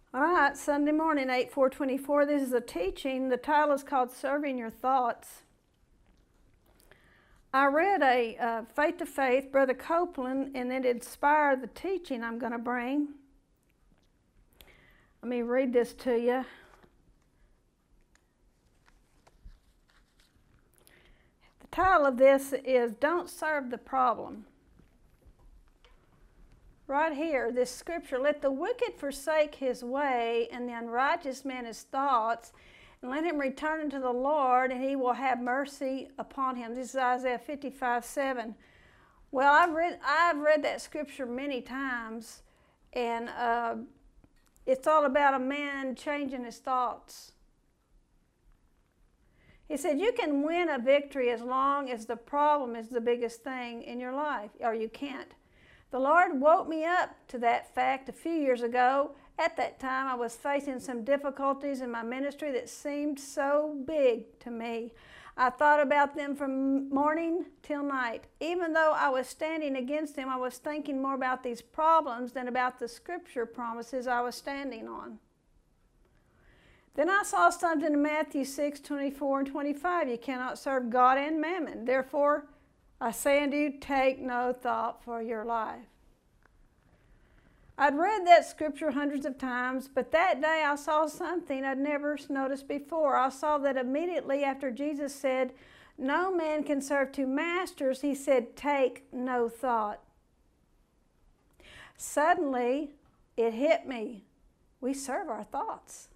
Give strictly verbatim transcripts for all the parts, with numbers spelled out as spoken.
All right, Sunday morning, eight four twenty-four. This is a teaching. The title is called Serving Your Thoughts. I read a uh, Faith to Faith, Brother Copeland, and it inspired the teaching I'm going to bring. Let me read this to you. The title of this is Don't Serve the Problem. Right here, this scripture, let the wicked forsake his way, and the unrighteous man his thoughts, and let him return unto the Lord, and he will have mercy upon him. This is Isaiah fifty-five seven. Well, I've read, I've read that scripture many times, and uh, it's all about a man changing his thoughts. He said, you can win a victory as long as the problem is the biggest thing in your life, or you can't. The Lord woke me up to that fact a few years ago. At that time, I was facing some difficulties in my ministry that seemed so big to me. I thought about them from morning till night. Even though I was standing against them, I was thinking more about these problems than about the scripture promises I was standing on. Then I saw something in Matthew six twenty-four and twenty-five. You cannot serve God and mammon. Therefore, I say unto you, take no thought for your life. I'd read that scripture hundreds of times, but that day I saw something I'd never noticed before. I saw that immediately after Jesus said, no man can serve two masters, he said, take no thought. Suddenly, it hit me. We serve our thoughts.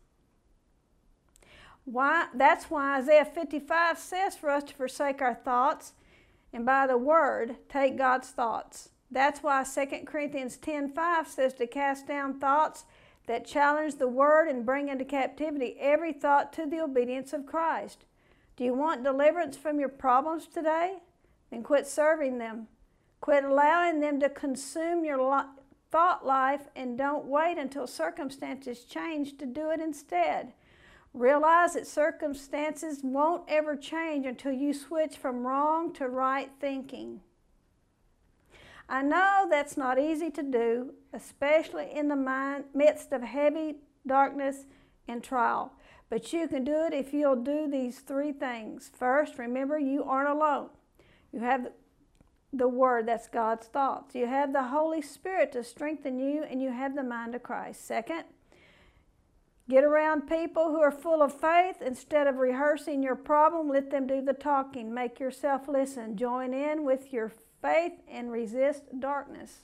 Why? That's why Isaiah fifty-five says for us to forsake our thoughts, and by the word, take God's thoughts. That's why Second Corinthians ten five says to cast down thoughts that challenge the word and bring into captivity every thought to the obedience of Christ. Do you want deliverance from your problems today? Then quit serving them. Quit allowing them to consume your li- thought life, and don't wait until circumstances change to do it instead. Realize that circumstances won't ever change until you switch from wrong to right thinking. I know that's not easy to do, especially in the mind, midst of heavy darkness and trial. But you can do it if you'll do these three things. First, remember you aren't alone. You have the Word, that's God's thoughts. You have the Holy Spirit to strengthen you, and you have the mind of Christ. Second, get around people who are full of faith. Instead of rehearsing your problem, let them do the talking. Make yourself listen. Join in with your faith and resist darkness.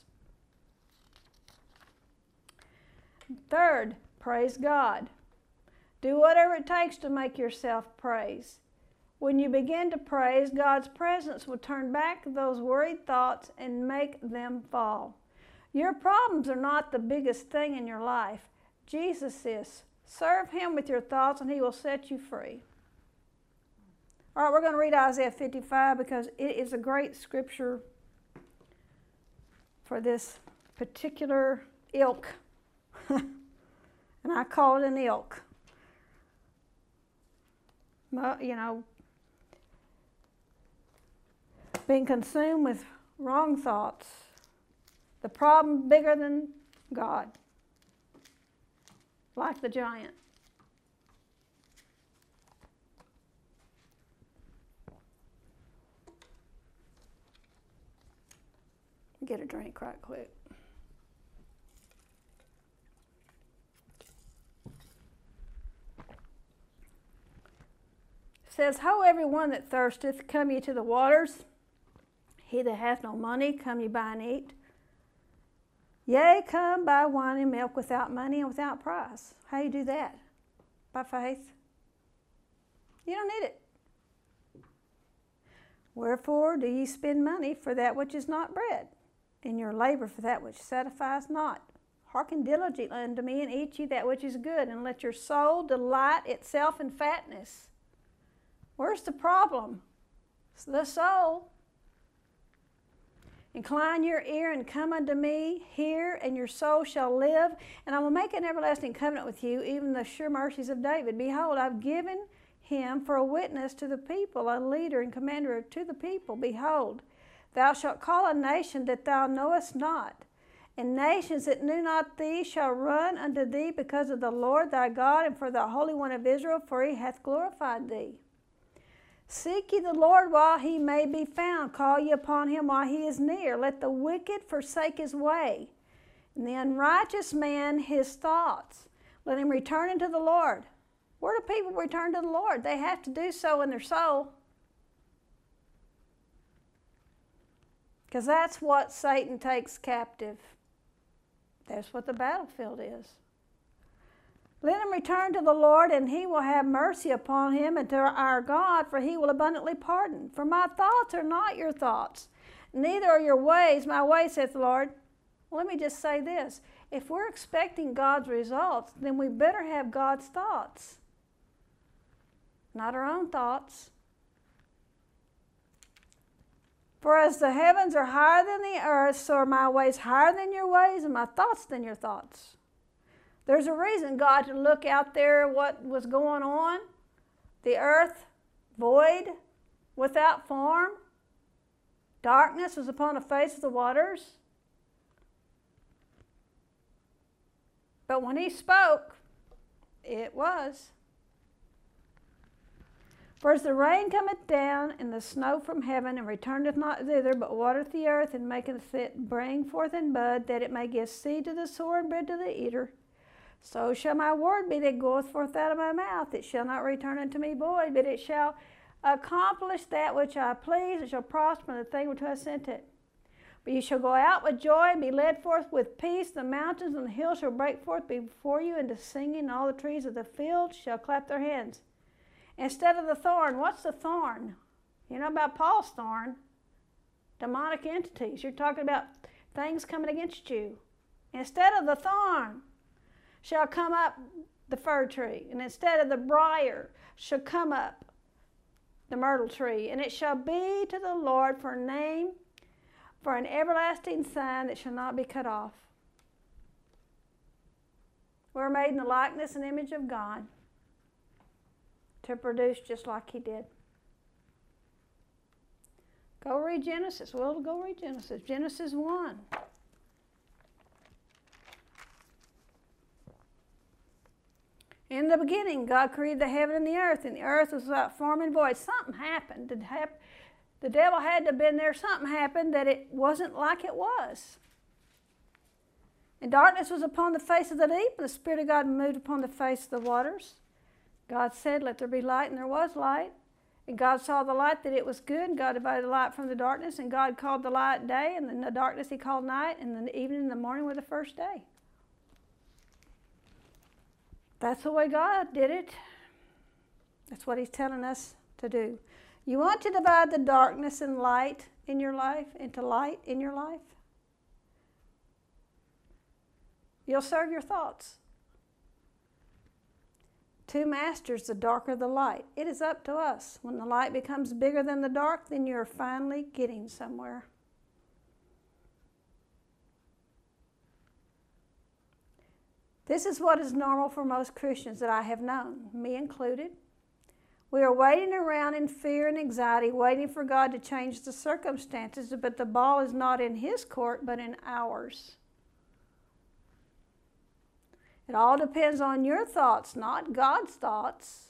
Third, praise God. Do whatever it takes to make yourself praise. When you begin to praise, God's presence will turn back those worried thoughts and make them fall. Your problems are not the biggest thing in your life. Jesus is. Serve Him with your thoughts, and He will set you free. All right, we're going to read Isaiah fifty-five because it is a great scripture for this particular ilk. And I call it an ilk. You know, being consumed with wrong thoughts. The problem bigger than God. Like the giant. Get a drink right quick. It says, Ho, everyone that thirsteth, come ye to the waters. He that hath no money, come ye buy and eat. Yea, come buy wine and milk without money and without price. How do you do that? By faith. You don't need it. Wherefore do ye spend money for that which is not bread, and your labor for that which satisfies not? Hearken diligently unto me, and eat ye that which is good, and let your soul delight itself in fatness. Where's the problem? It's the soul. Incline your ear and come unto me, hear, and your soul shall live. And I will make an everlasting covenant with you, even the sure mercies of David. Behold, I've given him for a witness to the people, a leader and commander to the people. Behold, thou shalt call a nation that thou knowest not, And nations that knew not thee shall run unto thee because of the Lord thy God and for the Holy One of Israel, for he hath glorified thee. Seek ye the Lord while he may be found. Call ye upon him while he is near. Let the wicked forsake his way, and the unrighteous man his thoughts. Let him return unto the Lord. Where do people return to the Lord? They have to do so in their soul. Because that's what Satan takes captive. That's what the battlefield is. Let him return to the Lord, and he will have mercy upon him, and to our God, for he will abundantly pardon. For my thoughts are not your thoughts, neither are your ways my ways, saith the Lord. Well, let me just say this. If we're expecting God's results, then we better have God's thoughts, not our own thoughts. For as the heavens are higher than the earth, so are my ways higher than your ways, and my thoughts than your thoughts. There's a reason God to look out there what was going on. The earth, void, without form. Darkness was upon the face of the waters. But when he spoke, it was. For as the rain cometh down, and the snow from heaven, and returneth not thither, but watereth the earth, and maketh it bring forth and bud, that it may give seed to the sower and bread to the eater, so shall my word be that goeth forth out of my mouth. It shall not return unto me void, but it shall accomplish that which I please. It shall prosper in the thing which I sent it. But you shall go out with joy, and be led forth with peace. The mountains and the hills shall break forth before you into singing, and all the trees of the field shall clap their hands. Instead of the thorn, what's the thorn? You know about Paul's thorn? Demonic entities. You're talking about things coming against you. Instead of the thorn shall come up the fir tree, and instead of the briar shall come up the myrtle tree. And it shall be to the Lord for a name, for an everlasting sign that shall not be cut off. We're made in the likeness and image of God, to produce just like he did. Go read Genesis. Well, go read Genesis. Genesis one. In the beginning, God created the heaven and the earth, and the earth was without form and void. Something happened. The devil had to have been there. Something happened that it wasn't like it was. And darkness was upon the face of the deep, and the Spirit of God moved upon the face of the waters. God said, let there be light, and there was light. And God saw the light that it was good, and God divided the light from the darkness, and God called the light day, and then the darkness he called night, and the evening and the morning were the first day. That's the way God did it. That's what he's telling us to do. You want to divide the darkness and light in your life into light in your life? You'll serve your thoughts. Two masters, the darker the light. It is up to us. When the light becomes bigger than the dark, then you're finally getting somewhere. This is what is normal for most Christians that I have known, me included. We are waiting around in fear and anxiety, waiting for God to change the circumstances, but the ball is not in his court, but in ours. It all depends on your thoughts, not God's thoughts.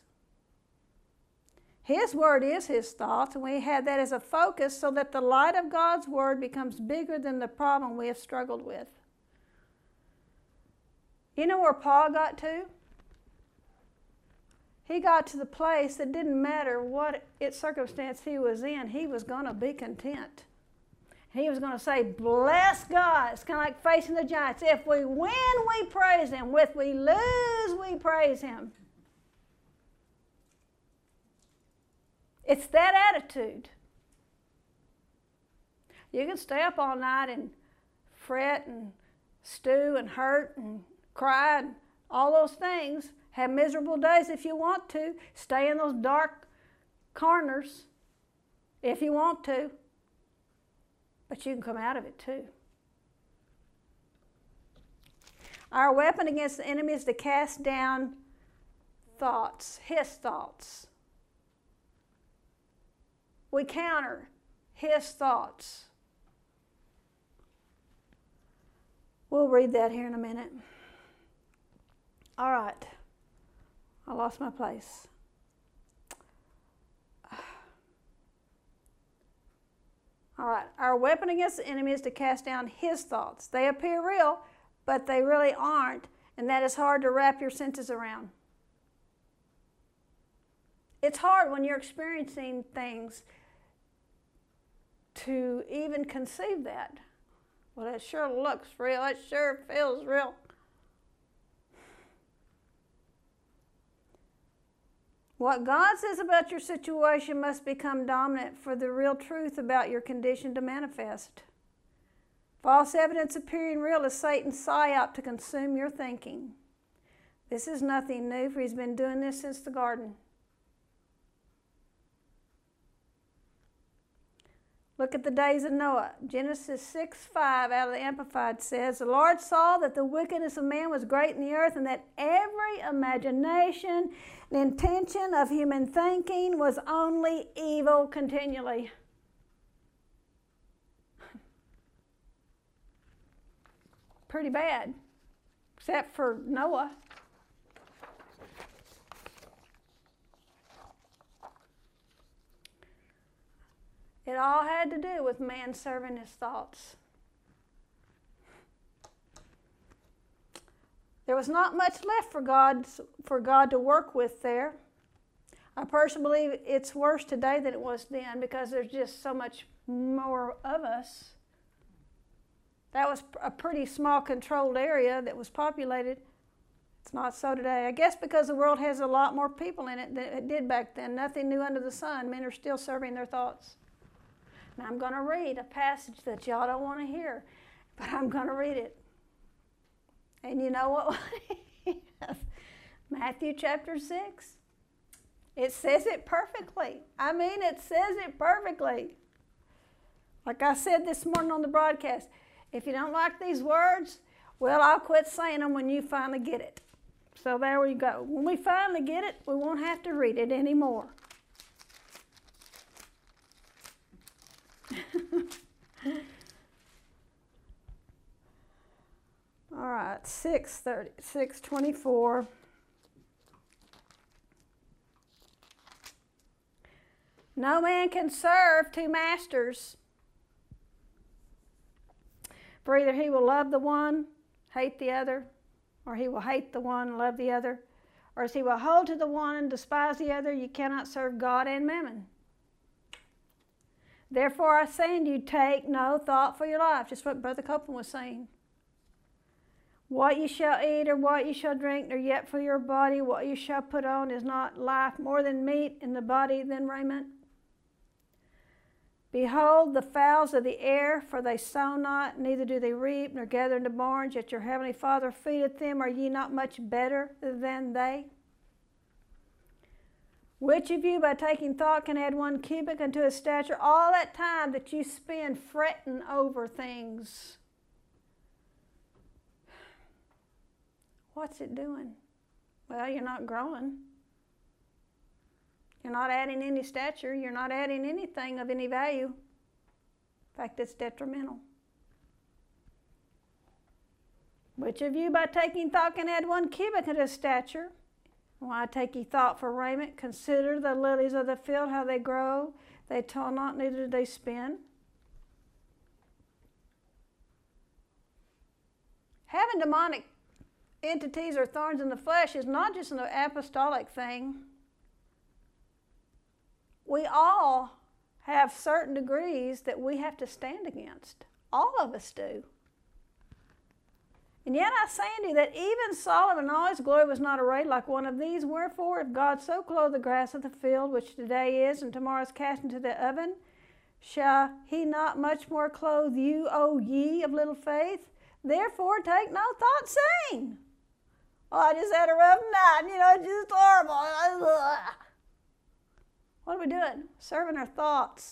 His word is his thoughts, and we have that as a focus so that the light of God's word becomes bigger than the problem we have struggled with. You know where Paul got to? He got to the place that didn't matter what it, circumstance he was in, he was going to be content. He was going to say, bless God. It's kind of like facing the giants. If we win, we praise him. If we lose, we praise him. It's that attitude. You can stay up all night and fret and stew and hurt and cry and all those things. Have miserable days if you want to. Stay in those dark corners if you want to. But you can come out of it too. Our weapon against the enemy is to cast down thoughts, his thoughts. We counter his thoughts. We'll read that here in a minute. All right. I lost my place. All right. Our weapon against the enemy is to cast down his thoughts. They appear real, but they really aren't, and that is hard to wrap your senses around. It's hard when you're experiencing things to even conceive that. Well, it sure looks real. It sure feels real. What God says about your situation must become dominant for the real truth about your condition to manifest. False evidence appearing real is Satan's psyop to consume your thinking. This is nothing new, for he's been doing this since the garden. Look at the days of Noah. Genesis six five out of the Amplified says, the Lord saw that the wickedness of man was great in the earth, and that every imagination and intention of human thinking was only evil continually. Pretty bad, except for Noah. It all had to do with man serving his thoughts. There was not much left for God, for God to work with there. I personally believe it's worse today than it was then, because there's just so much more of us. That was a pretty small controlled area that was populated. It's not so today. I guess because the world has a lot more people in it than it did back then. Nothing new under the sun. Men are still serving their thoughts. Now I'm going to read a passage that y'all don't want to hear, but I'm going to read it. And you know what? Matthew chapter six. It says it perfectly. I mean, it says it perfectly. Like I said this morning on the broadcast, if you don't like these words, well, I'll quit saying them when you finally get it. So there we go. When we finally get it, we won't have to read it anymore. All right, six thirty, six twenty-four. No man can serve two masters, for either he will love the one, hate the other, or he will hate the one, love the other, or else he will hold to the one and despise the other. You cannot serve God and mammon. Therefore I say unto you, take no thought for your life. Just what Brother Copeland was saying. What you shall eat or what you shall drink, nor yet for your body what you shall put on. Is not life more than meat, and the body than raiment? Behold the fowls of the air, for they sow not, neither do they reap, nor gather into barns, yet your heavenly Father feedeth them. Are ye not much better than they? Which of you by taking thought can add one cubit unto his stature? All that time that you spend fretting over things, what's it doing? Well, you're not growing. You're not adding any stature. You're not adding anything of any value. In fact, it's detrimental. Which of you by taking thought can add one cubit unto his stature? Why take ye thought for raiment? Consider the lilies of the field, how they grow. They toil not, neither do they spin. Having demonic entities or thorns in the flesh is not just an apostolic thing. We all have certain degrees that we have to stand against. All of us do. And yet I say unto you that even Solomon in all his glory was not arrayed like one of these. Wherefore, if God so clothe the grass of the field, which today is and tomorrow is cast into the oven, shall he not much more clothe you, O ye of little faith? Therefore take no thought, saying, oh, I just had a rough night, you know, it's just horrible. What are we doing? Serving our thoughts.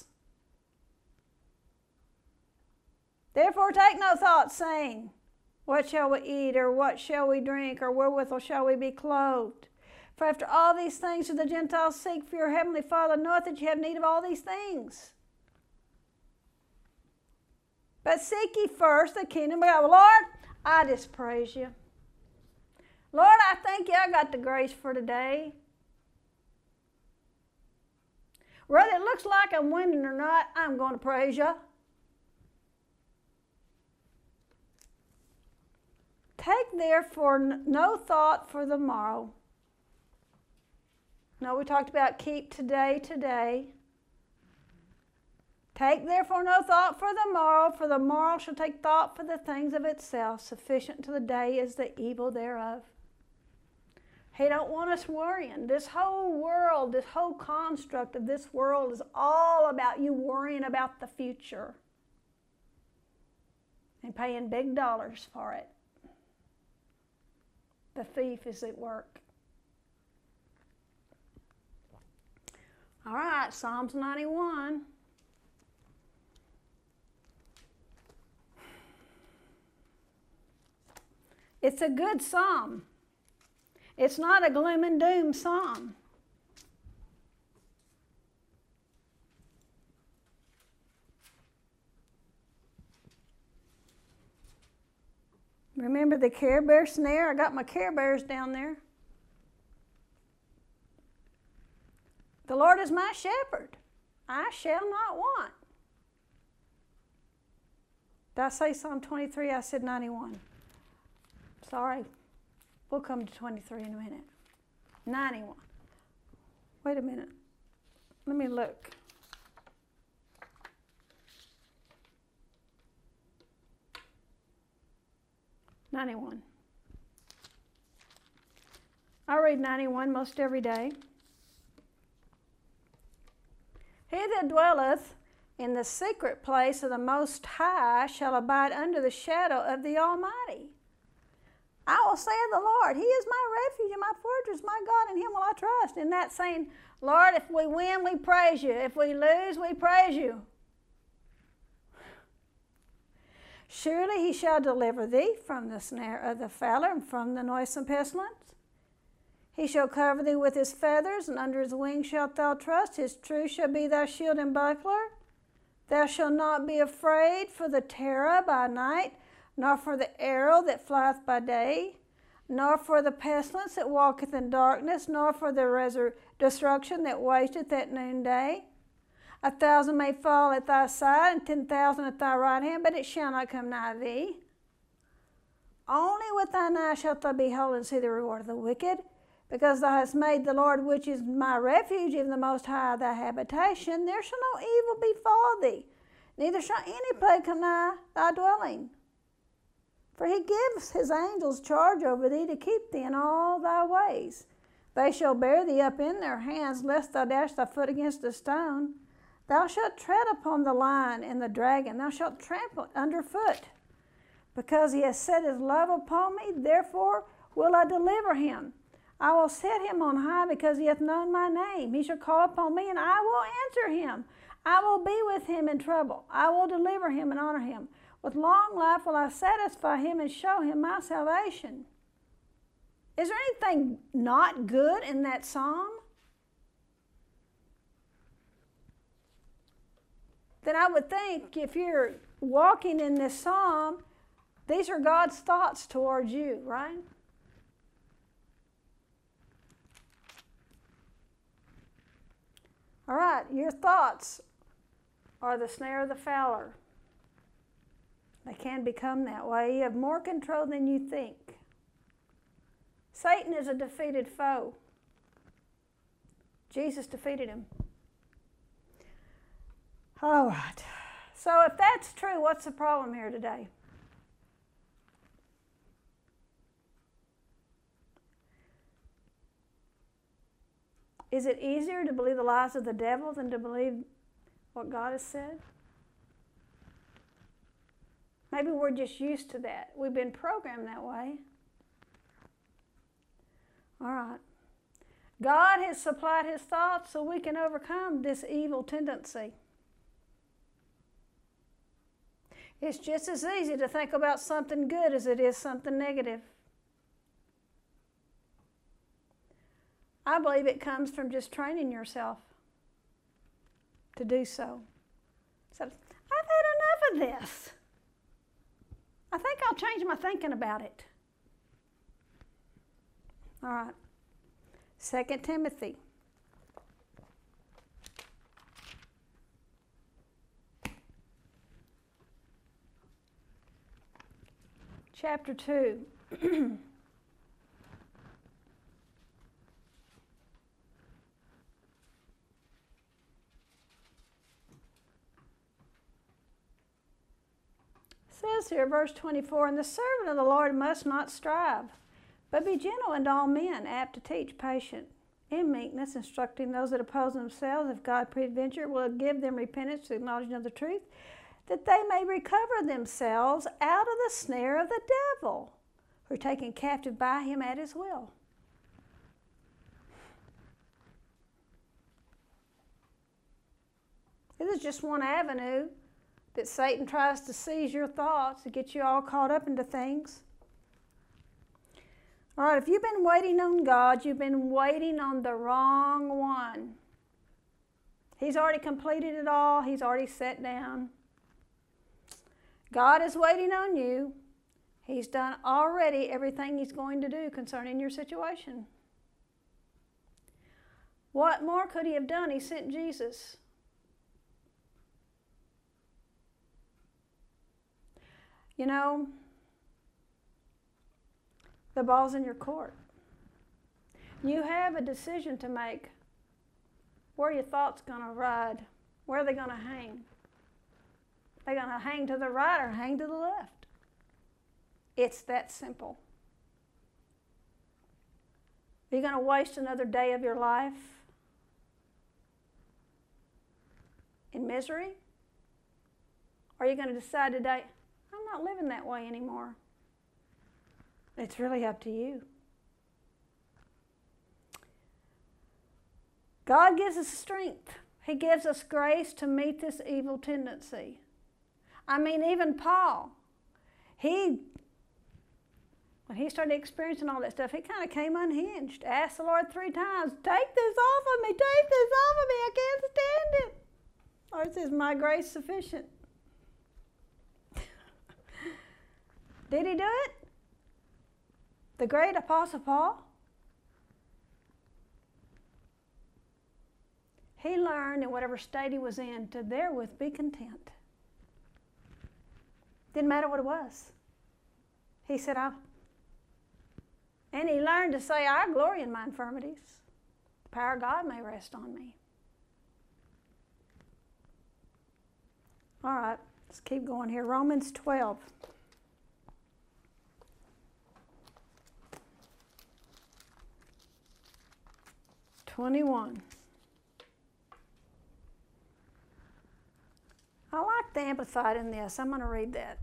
Therefore take no thought, saying, what shall we eat, or what shall we drink, or wherewithal shall we be clothed? For after all these things do the Gentiles seek, for your heavenly Father knoweth that you have need of all these things. But seek ye first the kingdom of God. Well, Lord, I just praise you. Lord, I thank you I got the grace for today. Whether it looks like I'm winning or not, I'm going to praise you. Take therefore no thought for the morrow. No, we talked about keep today, today. Take therefore no thought for the morrow, for the morrow shall take thought for the things of itself. Sufficient to the day is the evil thereof. He don't want us worrying. This whole world, this whole construct of this world is all about you worrying about the future and paying big dollars for it. The thief is at work. All right, Psalms ninety-one. It's a good psalm. It's not a gloom and doom psalm. Remember the Care Bear snare? I got my Care Bears down there. The Lord is my shepherd. I shall not want. Did I say Psalm twenty-three? I said ninety-one. Sorry. We'll come to twenty-three in a minute. ninety-one. Wait a minute. Let me look. ninety-one. I read ninety-one most every day. He that dwelleth in the secret place of the Most High shall abide under the shadow of the Almighty. I will say of the Lord, He is my refuge and my fortress, my God, in Him will I trust. In that saying, Lord, if we win, we praise you. If we lose, we praise you. Surely He shall deliver thee from the snare of the fowler and from the noisome pestilence. He shall cover thee with His feathers, and under His wings shalt thou trust. His truth shall be thy shield and buckler. Thou shalt not be afraid for the terror by night, nor for the arrow that flieth by day, nor for the pestilence that walketh in darkness, nor for the resur- destruction that wasteth at noonday. A thousand may fall at thy side, and ten thousand at thy right hand, but it shall not come nigh thee. Only with thine eyes shalt thou behold and see the reward of the wicked, because thou hast made the Lord, which is my refuge, even the Most High, thy habitation. There shall no evil befall thee, neither shall any plague come nigh thy dwelling. For He gives His angels charge over thee to keep thee in all thy ways. They shall bear thee up in their hands, lest thou dash thy foot against a stone. Thou shalt tread upon the lion and the dragon. Thou shalt trample it under foot. Because He has set His love upon me, therefore will I deliver him. I will set him on high, because he hath known my name. He shall call upon me, and I will answer him. I will be with him in trouble. I will deliver him and honor him. With long life will I satisfy him and show him my salvation. Is there anything not good in that psalm? Then I would think if you're walking in this psalm, these are God's thoughts towards you, right? All right, your thoughts are the snare of the fowler. They can become that way. You have more control than you think. Satan is a defeated foe. Jesus defeated him. All right. So if that's true, what's the problem here today? Is it easier to believe the lies of the devil than to believe what God has said? Maybe we're just used to that. We've been programmed that way. All right. God has supplied His thoughts so we can overcome this evil tendency. It's just as easy to think about something good as it is something negative. I believe it comes from just training yourself to do so. So I've had enough of this. I think I'll change my thinking about it. All right. Second Timothy. Chapter two. Says here, verse twenty-four, and the servant of the Lord must not strive, but be gentle unto all men, apt to teach, patient, in meekness, instructing those that oppose themselves, if God peradventure will give them repentance to acknowledging of the truth, that they may recover themselves out of the snare of the devil, who are taken captive by him at his will. This is just one avenue that Satan tries to seize your thoughts to get you all caught up into things. All right, if you've been waiting on God, you've been waiting on the wrong one. He's already completed it all. He's already sat down. God is waiting on you. He's done already everything he's going to do concerning your situation. What more could he have done? He sent Jesus. You know, the ball's in your court. You have a decision to make. Where are your thoughts going to ride? Where are they going to hang? They're going to hang to the right or hang to the left. It's that simple. Are you going to waste another day of your life in misery? Or are you going to decide today, I'm not living that way anymore? It's really up to you. God gives us strength. He gives us grace to meet this evil tendency. I mean, even Paul, he, when he started experiencing all that stuff, he kind of came unhinged. Asked the Lord three times, take this off of me, take this off of me, I can't stand it. The Lord says, my grace sufficient. Did he do it? The great Apostle Paul? He learned in whatever state he was in to therewith be content. Didn't matter what it was. He said, I, and he learned to say, I glory in my infirmities. The power of God may rest on me. All right, let's keep going here. Romans twelve. twenty-one. I like the Amplified in this. I'm going to read that.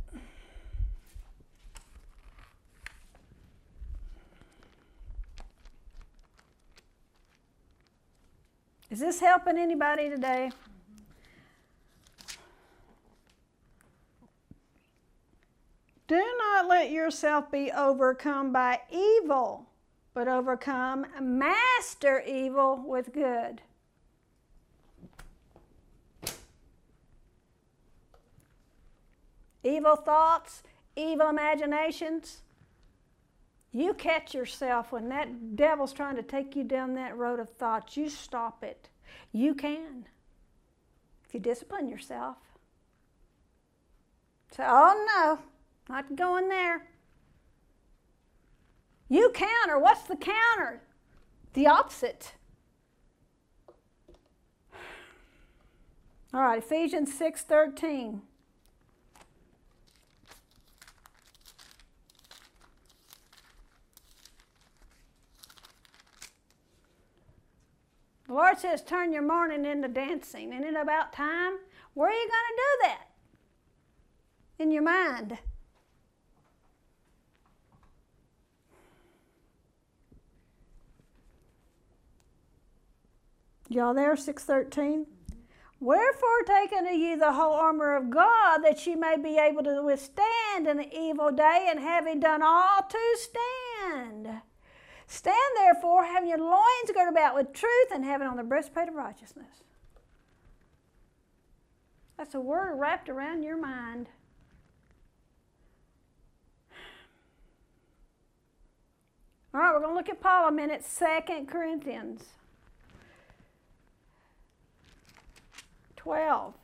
Is this helping anybody today? Do not let yourself be overcome by evil, but overcome, master evil with good. Evil thoughts, evil imaginations. You catch yourself when that devil's trying to take you down that road of thoughts. You stop it. You can. If you discipline yourself. Say, oh no, not going there. You counter. What's the counter? The opposite. All right, Ephesians six thirteen. The Lord says, turn your mourning into dancing. Isn't it about time? Where are you going to do that? In your mind. Y'all there, six thirteen? Wherefore take unto you the whole armor of God, that ye may be able to withstand in the evil day, and having done all to stand. Stand therefore, having your loins girded about with truth, and having on the breastplate of righteousness. That's a word wrapped around your mind. All right, we're going to look at Paul a minute. Second Corinthians twelve.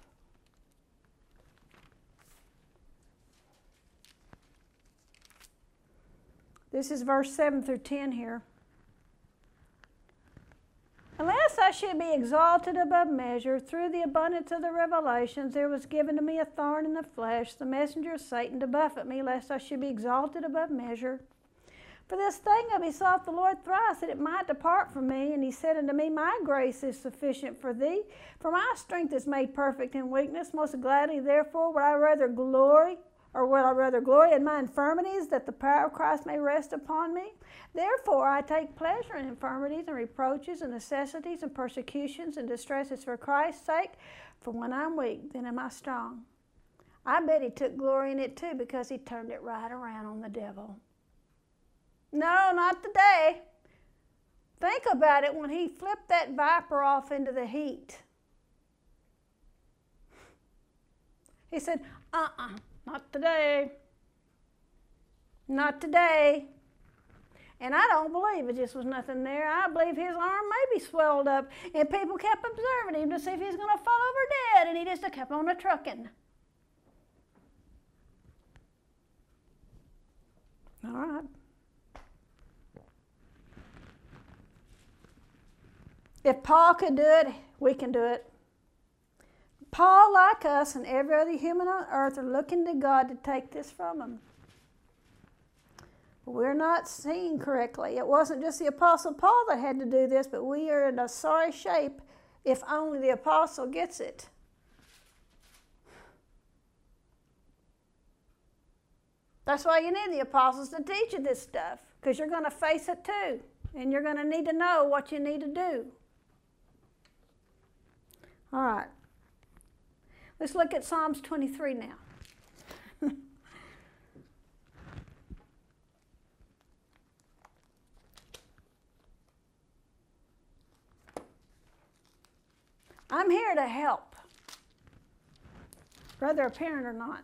This is verse seven through ten here. Unless I should be exalted above measure, through the abundance of the revelations, there was given to me a thorn in the flesh, the messenger of Satan, to buffet me, lest I should be exalted above measure. For this thing I besought the Lord thrice, that it might depart from me. And he said unto me, My grace is sufficient for thee, for my strength is made perfect in weakness. Most gladly, therefore, would I rather glory, or would I rather glory in my infirmities, that the power of Christ may rest upon me? Therefore I take pleasure in infirmities and reproaches and necessities and persecutions and distresses for Christ's sake. For when I'm weak, then am I strong. I bet he took glory in it too, because he turned it right around on the devil. No, not today. Think about it when he flipped that viper off into the heat. He said, uh-uh, not today. Not today. And I don't believe it just was nothing there. I believe his arm maybe swelled up, and people kept observing him to see if he was going to fall over dead, and he just kept on a trucking. All right. If Paul could do it, we can do it. Paul, like us and every other human on earth, are looking to God to take this from them. We're not seeing correctly. It wasn't just the Apostle Paul that had to do this, but we are in a sorry shape if only the Apostle gets it. That's why you need the apostles to teach you this stuff, because you're going to face it too, and you're going to need to know what you need to do. All right. Let's look at Psalms twenty-three now. I'm here to help, whether apparent or not.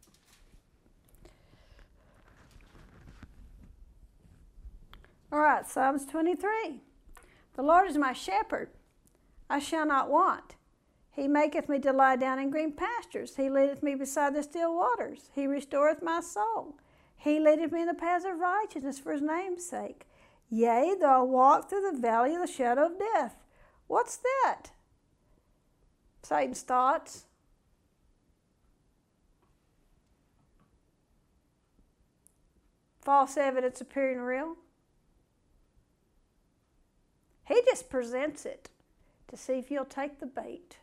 All right, Psalms twenty-three. The Lord is my shepherd, I shall not want. He maketh me to lie down in green pastures. He leadeth me beside the still waters. He restoreth my soul. He leadeth me in the paths of righteousness for his name's sake. Yea, though I walk through the valley of the shadow of death. What's that? Satan's thoughts. False evidence appearing real. He just presents it to see if you'll take the bait.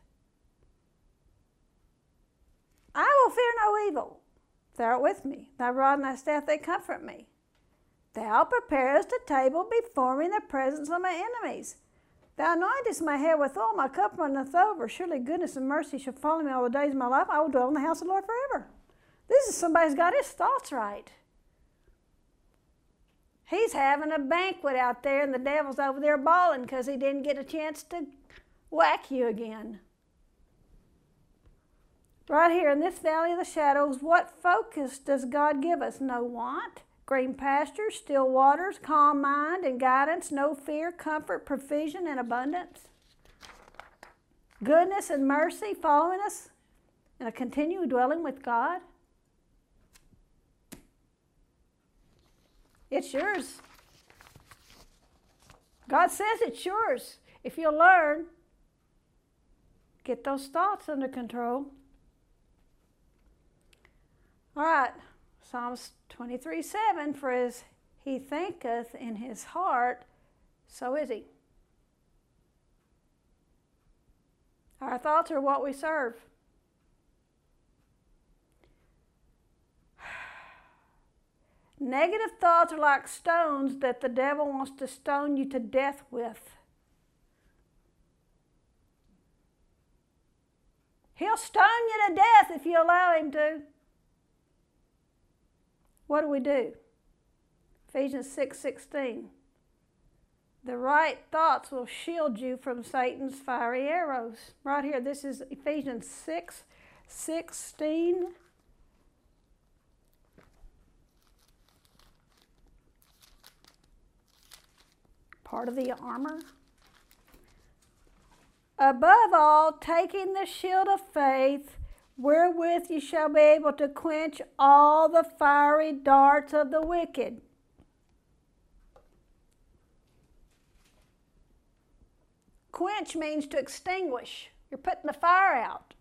I will fear no evil. Thou art with me. Thy rod and thy staff, they comfort me. Thou preparest a table before me in the presence of my enemies. Thou anointest my head with oil, my cup runneth over. Surely goodness and mercy shall follow me all the days of my life. I will dwell in the house of the Lord forever. This is somebody's got his thoughts right. He's having a banquet out there, and the devil's over there bawling because he didn't get a chance to whack you again. Right here in this valley of the shadows, what focus does God give us? No want, green pastures, still waters, calm mind and guidance, no fear, comfort, provision, and abundance. Goodness and mercy following us and a continual dwelling with God. It's yours. God says it's yours. If you'll learn, get those thoughts under control. All right, Psalms twenty-three seven, for as he thinketh in his heart, so is he. Our thoughts are what we serve. Negative thoughts are like stones that the devil wants to stone you to death with. He'll stone you to death if you allow him to. What do we do? Ephesians six sixteen. The right thoughts will shield you from Satan's fiery arrows. Right here, this is Ephesians six sixteen. part of the armor. Above all, taking the shield of faith, wherewith you shall be able to quench all the fiery darts of the wicked. Quench means to extinguish. You're putting the fire out.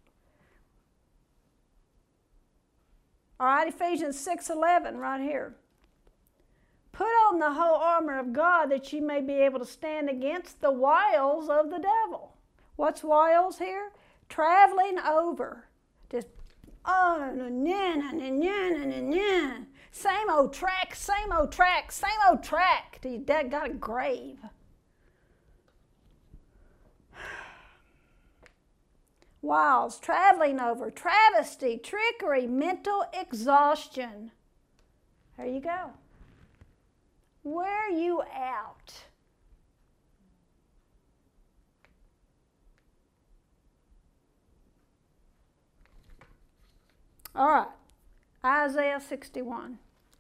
All right, Ephesians six eleven right here. Put on the whole armor of God that you may be able to stand against the wiles of the devil. What's wiles here? Traveling over. Just, oh, na, na, na, na, na, na, na. Same old track, same old track, same old track till you got a grave. Wiles, traveling over, travesty, trickery, mental exhaustion. There you go. Wear you out. All right, Isaiah sixty-one.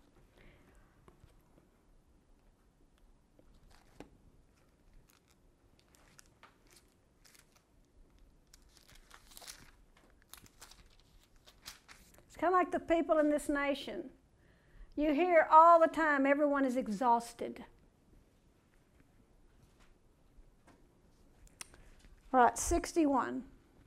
It's kind of like the people in this nation. You hear all the time, everyone is exhausted. All right, sixty-one.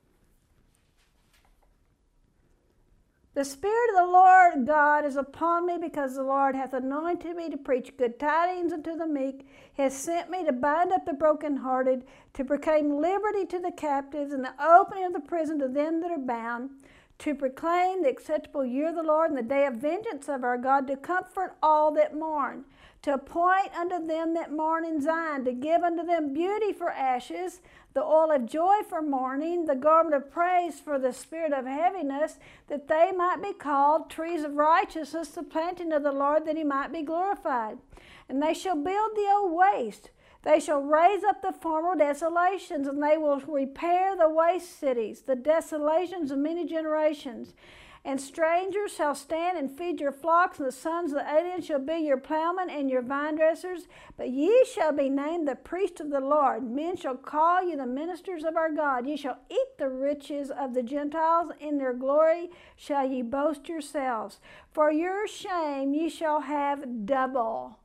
The Spirit of the Lord God is upon me, because the Lord hath anointed me to preach good tidings unto the meek. He has sent me to bind up the brokenhearted, to proclaim liberty to the captives, and the opening of the prison to them that are bound, to proclaim the acceptable year of the Lord and the day of vengeance of our God, to comfort all that mourn, to appoint unto them that mourn in Zion, to give unto them beauty for ashes, the oil of joy for mourning, the garment of praise for the spirit of heaviness, that they might be called trees of righteousness, the planting of the Lord, that he might be glorified. And they shall build the old waste. They shall raise up the former desolations, and they will repair the waste cities, the desolations of many generations. And strangers shall stand and feed your flocks, and the sons of the aliens shall be your plowmen and your vine dressers. But ye shall be named the priests of the Lord. Men shall call you the ministers of our God. Ye shall eat the riches of the Gentiles. In their glory shall ye boast yourselves. For your shame ye shall have double.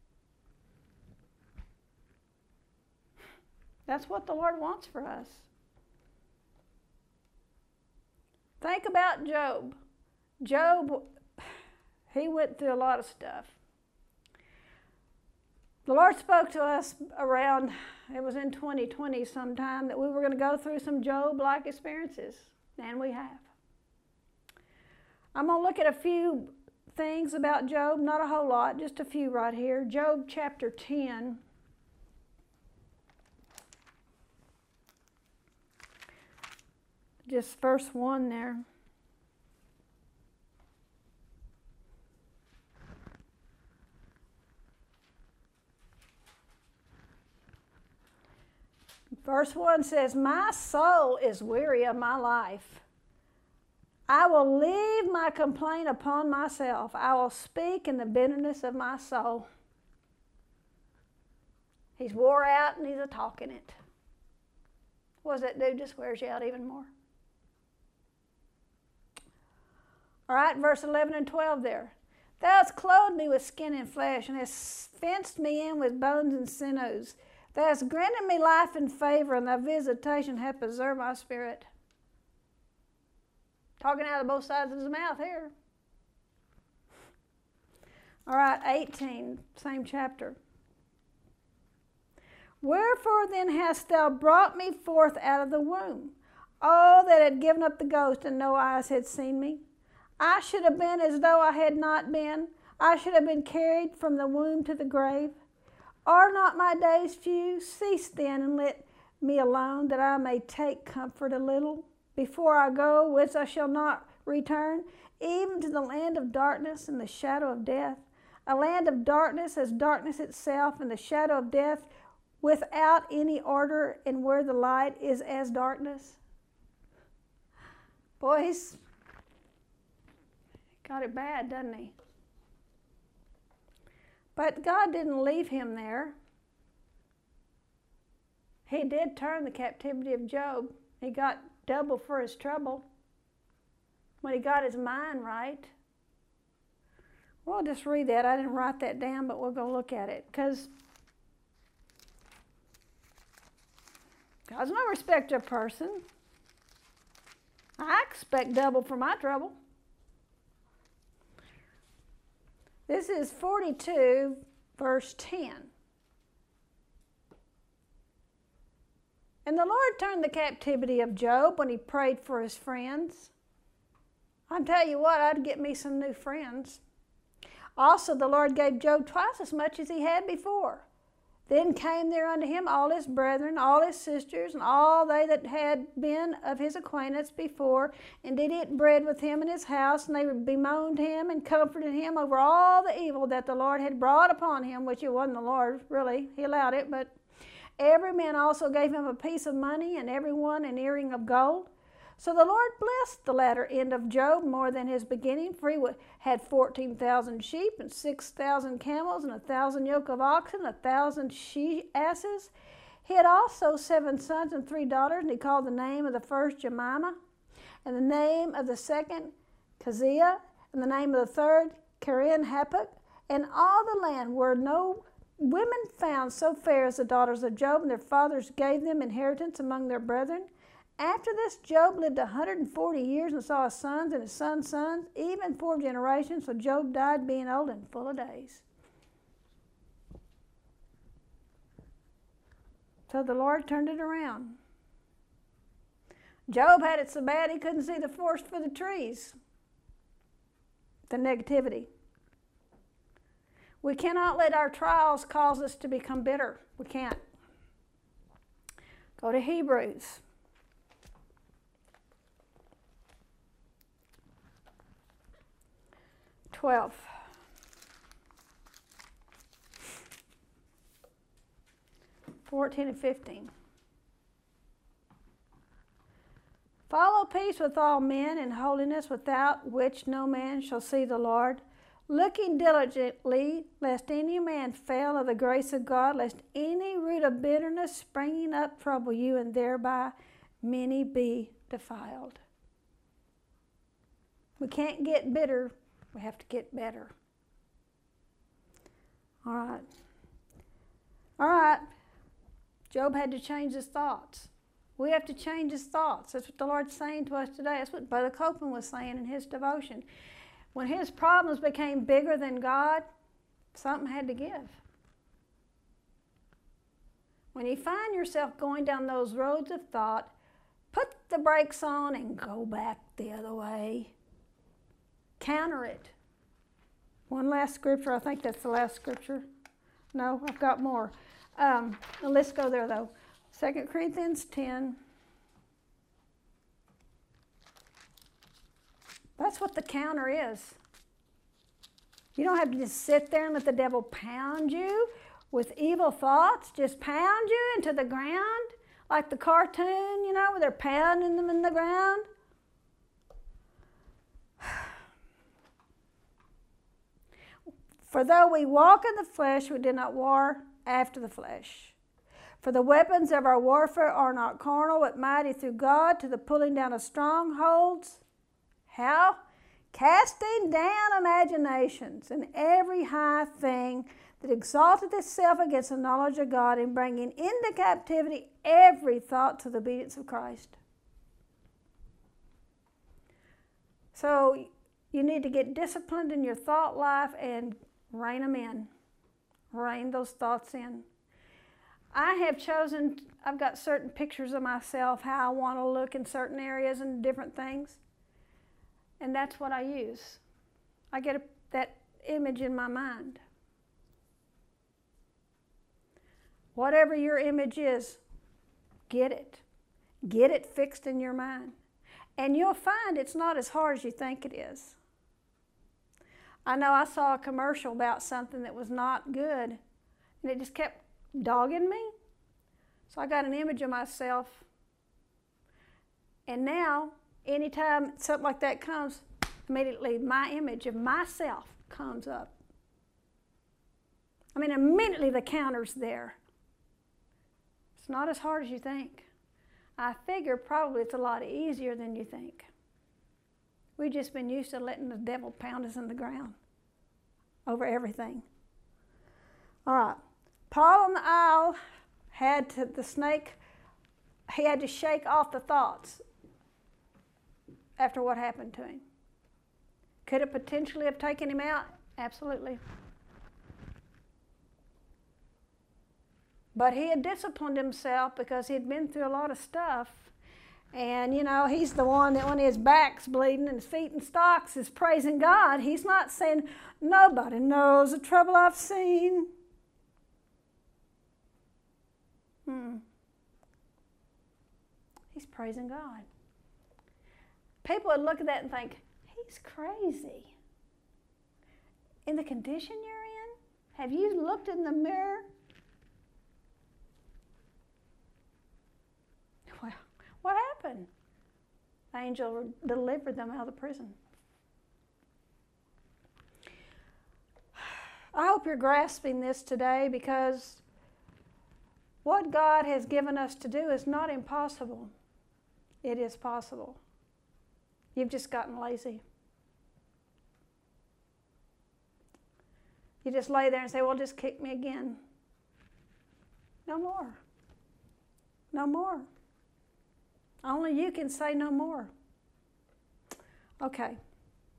That's what the Lord wants for us. Think about Job. Job, he went through a lot of stuff. The Lord spoke to us around, it was in twenty twenty sometime, that we were going to go through some Job-like experiences, and we have. I'm going to look at a few things about Job, not a whole lot, just a few right here. Job chapter ten. Just verse one there. Verse one says, my soul is weary of my life. I will leave my complaint upon myself. I will speak in the bitterness of my soul. He's wore out and he's a talking it. What does that do? Just wears you out even more. All right, verse eleven and twelve there. Thou hast clothed me with skin and flesh, and hast fenced me in with bones and sinews. Thou hast granted me life and favor, and thy visitation hath preserved my spirit. Talking out of both sides of his mouth here. All right, eighteen, same chapter. Wherefore then hast thou brought me forth out of the womb? Oh, that had given up the ghost, and no eyes had seen me. I should have been as though I had not been. I should have been carried from the womb to the grave. Are not my days few? Cease then, and let me alone, that I may take comfort a little, before I go, whence I shall not return, even to the land of darkness and the shadow of death, a land of darkness as darkness itself, and the shadow of death, without any order, and where the light is as darkness. Boy, he's got it bad, doesn't he? But God didn't leave him there. He did turn the captivity of Job. He got double for his trouble when he got his mind right. We'll just read that. I didn't write that down, but we'll go look at it. Because God's no respecter of person. I expect double for my trouble. This is forty-two, verse ten. And the Lord turned the captivity of Job when he prayed for his friends. I'll tell you what, I'd get me some new friends. Also, the Lord gave Job twice as much as he had before. Then came there unto him all his brethren, all his sisters, and all they that had been of his acquaintance before, and did eat bread with him in his house, and they bemoaned him and comforted him over all the evil that the Lord had brought upon him, which it wasn't the Lord, really. He allowed it, but every man also gave him a piece of money, and every one an earring of gold. So the Lord blessed the latter end of Job more than his beginning, for he had fourteen thousand sheep, and six thousand camels, and a thousand yoke of oxen, and a thousand she-asses. He had also seven sons and three daughters, and he called the name of the first Jemimah, and the name of the second Keziah, and the name of the third Keren-happuch. And all the land were no women found so fair as the daughters of Job, and their fathers gave them inheritance among their brethren. After this, Job lived a hundred and forty years and saw his sons and his sons' sons, even four generations. So Job died being old and full of days. So the Lord turned it around. Job had it so bad he couldn't see the forest for the trees. The negativity. We cannot let our trials cause us to become bitter. We can't. Go to Hebrews. twelve. fourteen and fifteen. Follow peace with all men and holiness, without which no man shall see the Lord, looking diligently, lest any man fail of the grace of God, lest any root of bitterness springing up trouble you, and thereby many be defiled. We can't get bitter. We have to get better. All right. All right. Job had to change his thoughts. We have to change his thoughts. That's what the Lord's saying to us today. That's what Brother Copeland was saying in his devotion. When his problems became bigger than God, something had to give. When you find yourself going down those roads of thought, put the brakes on and go back the other way. Counter it. One last scripture. I think that's the last scripture. No, I've got more. Um, let's go there, though. Second Corinthians ten. That's what the counter is. You don't have to just sit there and let the devil pound you with evil thoughts. Just pound you into the ground, like the cartoon, you know, where they're pounding them in the ground. For though we walk in the flesh, we do not war after the flesh. For the weapons of our warfare are not carnal, but mighty through God to the pulling down of strongholds. How? Casting down imaginations and every high thing that exalteth itself against the knowledge of God, and bringing into captivity every thought to the obedience of Christ. So you need to get disciplined in your thought life and rein them in. Rein those thoughts in. I have chosen, I've got certain pictures of myself, how I want to look in certain areas and different things. And that's what I use. I get a, that image in my mind. Whatever your image is, get it. Get it fixed in your mind. And you'll find it's not as hard as you think it is. I know I saw a commercial about something that was not good, and it just kept dogging me. So I got an image of myself. And now, anytime something like that comes, immediately my image of myself comes up. I mean, immediately the counter's there. It's not as hard as you think. I figure probably it's a lot easier than you think. We've just been used to letting the devil pound us in the ground over everything. All right. Paul on the isle had to, the snake, he had to shake off the thoughts after what happened to him. Could it potentially have taken him out? Absolutely. But he had disciplined himself because he had been through a lot of stuff. And, you know, he's the one that when his back's bleeding and his feet in stocks is praising God. He's not saying, nobody knows the trouble I've seen. Hmm. He's praising God. People would look at that and think, he's crazy. In the condition you're in? Have you looked in the mirror? Well, what happened? The angel delivered them out of the prison. I hope you're grasping this today, because what God has given us to do is not impossible. It is possible. You've just gotten lazy. You just lay there and say, well, just kick me again. No more. No more. Only you can say no more. Okay.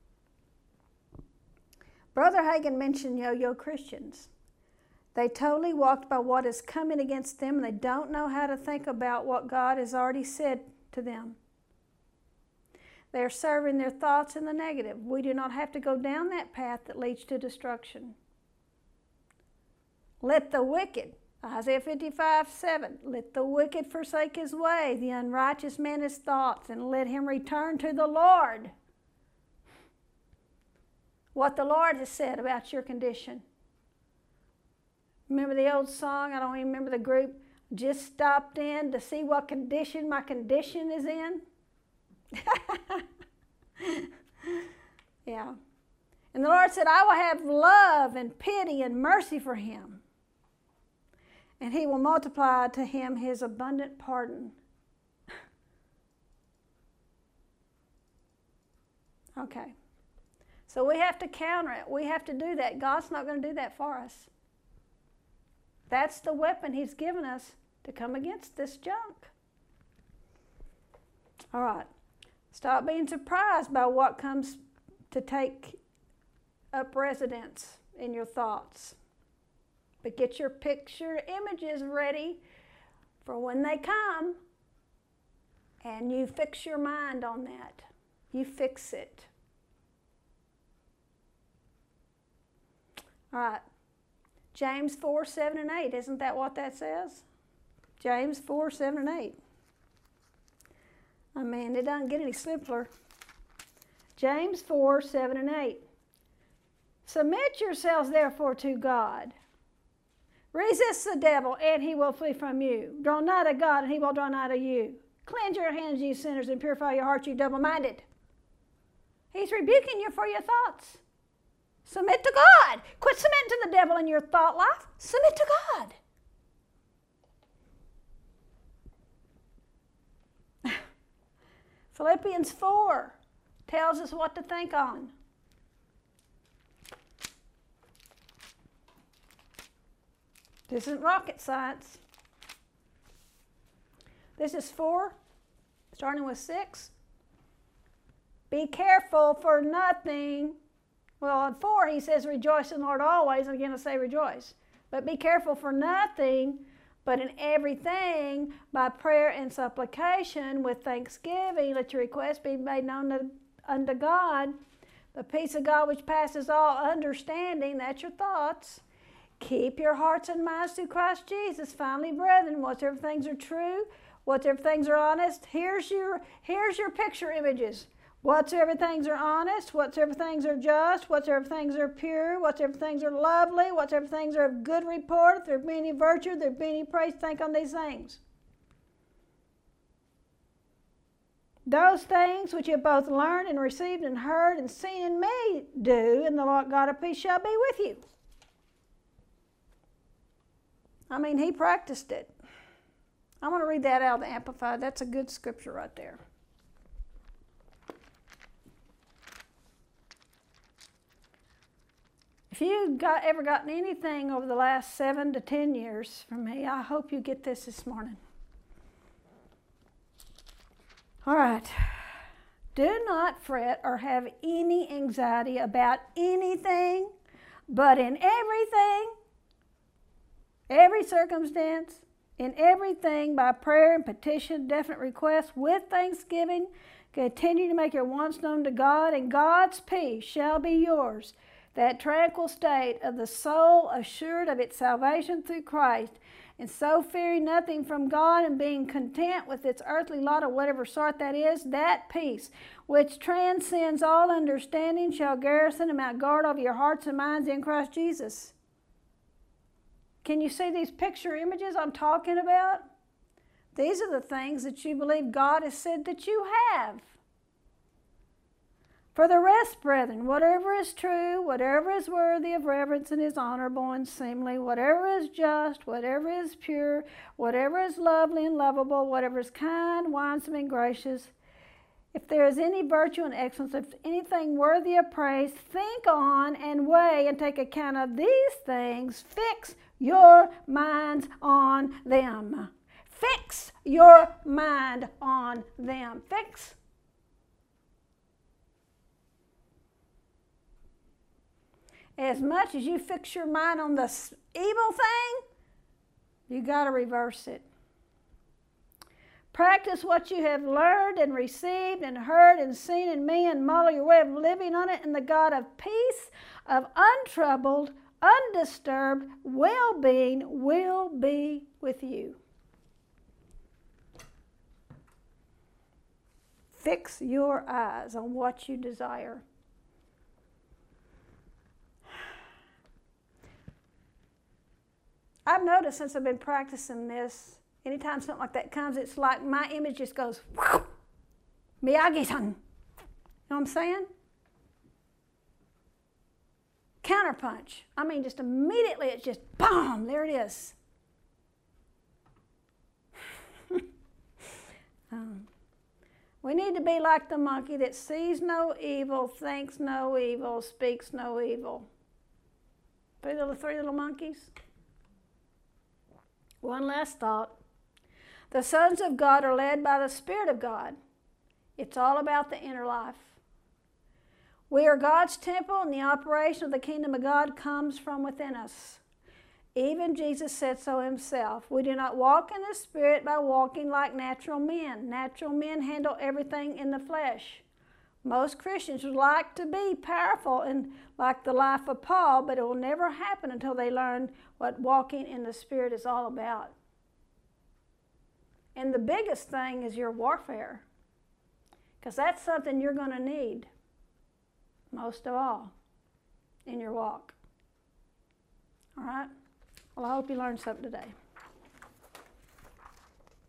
Brother Hagin mentioned yo-yo Christians. They totally walked by what is coming against them, and they don't know how to think about what God has already said to them. They are serving their thoughts in the negative. We do not have to go down that path that leads to destruction. Let the wicked, Isaiah fifty-five, seven, let the wicked forsake his way, the unrighteous man his thoughts, and let him return to the Lord. What the Lord has said about your condition. Remember the old song? I don't even remember the group. Just stopped in to see what condition my condition is in. Yeah. And the Lord said, I will have love and pity and mercy for him. And he will multiply to him his abundant pardon. Okay. So we have to counter it. We have to do that. God's not going to do that for us. That's the weapon he's given us to come against this junk. All right. Stop being surprised by what comes to take up residence in your thoughts. But get your picture images ready for when they come, and you fix your mind on that. You fix it. All right. James four, seven, and eight. Isn't that what that says? James four, seven, and eight. I mean, it doesn't get any simpler. James four, seven, and eight. Submit yourselves, therefore, to God. Resist the devil, and he will flee from you. Draw nigh to God, and he will draw nigh to you. Cleanse your hands, you sinners, and purify your hearts, you double-minded. He's rebuking you for your thoughts. Submit to God. Quit submitting to the devil in your thought life. Submit to God. Philippians four tells us what to think on. This isn't rocket science. This is four, starting with six. Be careful for nothing. Well, in four, he says, rejoice in the Lord always. And again, I say rejoice. But be careful for nothing, but in everything, by prayer and supplication, with thanksgiving, let your requests be made known to, unto God. The peace of God which passes all understanding, that's your thoughts. Keep your hearts and minds through Christ Jesus. Finally, brethren, whatsoever things are true, whatsoever things are honest, here's your, here's your picture images. Whatsoever things are honest, whatsoever things are just, whatsoever things are pure, whatsoever things are lovely, whatsoever things are of good report, if there be any virtue, if there be any praise, think on these things. Those things which you have both learned and received and heard and seen in me do, and the Lord God of peace shall be with you. I mean, he practiced it. I want to read that out of the Amplified. That's a good scripture right there. If you got ever gotten anything over the last seven to ten years from me, I hope you get this this morning. All right. Do not fret or have any anxiety about anything, but in everything, every circumstance, in everything, by prayer and petition, definite requests, with thanksgiving, continue to make your wants known to God, and God's peace shall be yours. That tranquil state of the soul assured of its salvation through Christ, and so fearing nothing from God and being content with its earthly lot of whatever sort that is, that peace which transcends all understanding shall garrison and mount guard over your hearts and minds in Christ Jesus. Can you see these picture images I'm talking about? These are the things that you believe God has said that you have. For the rest, brethren, whatever is true, whatever is worthy of reverence and is honorable and seemly, whatever is just, whatever is pure, whatever is lovely and lovable, whatever is kind, winsome, and gracious, if there is any virtue and excellence, if anything worthy of praise, think on and weigh and take account of these things. Fix your minds on them. Fix your mind on them. Fix. As much as you fix your mind on the evil thing, you got to reverse it. Practice what you have learned and received and heard and seen in me, and model your way of living on it, and the God of peace, of untroubled, undisturbed well-being will be with you. Fix your eyes on what you desire. I've noticed since I've been practicing this, anytime something like that comes, it's like my image just goes, whoosh, Miyagi-san. You know what I'm saying? Counterpunch. I mean, just immediately it's just, boom, there it is. um, we need to be like the monkey that sees no evil, thinks no evil, speaks no evil. Three little, three little monkeys. One last thought. The sons of God are led by the Spirit of God. It's all about the inner life. We are God's temple, and the operation of the kingdom of God comes from within us. Even Jesus said so himself. We do not walk in the Spirit by walking like natural men. Natural men handle everything in the flesh. Most Christians would like to be powerful and like the life of Paul, but it will never happen until they learn what walking in the Spirit is all about. And the biggest thing is your warfare, because that's something you're going to need most of all in your walk. All right? Well, I hope you learned something today.